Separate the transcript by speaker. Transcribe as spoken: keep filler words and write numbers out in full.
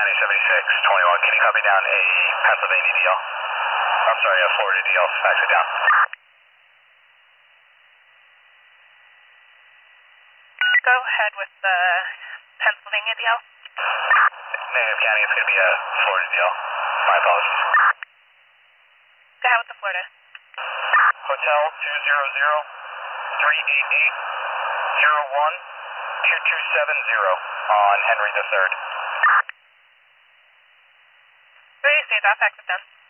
Speaker 1: County seventy-six twenty-one, can you copy down a Pennsylvania D L? I'm sorry, a Florida D L, fax it down.
Speaker 2: Go ahead with the Pennsylvania D L.
Speaker 1: Native County, it's going to be a Florida D L. My apologies.
Speaker 2: Go ahead with the Florida.
Speaker 1: Hotel two zero zero three eight eight zero one two two seven zero on Henry the third.
Speaker 2: Three, stage off, exit done.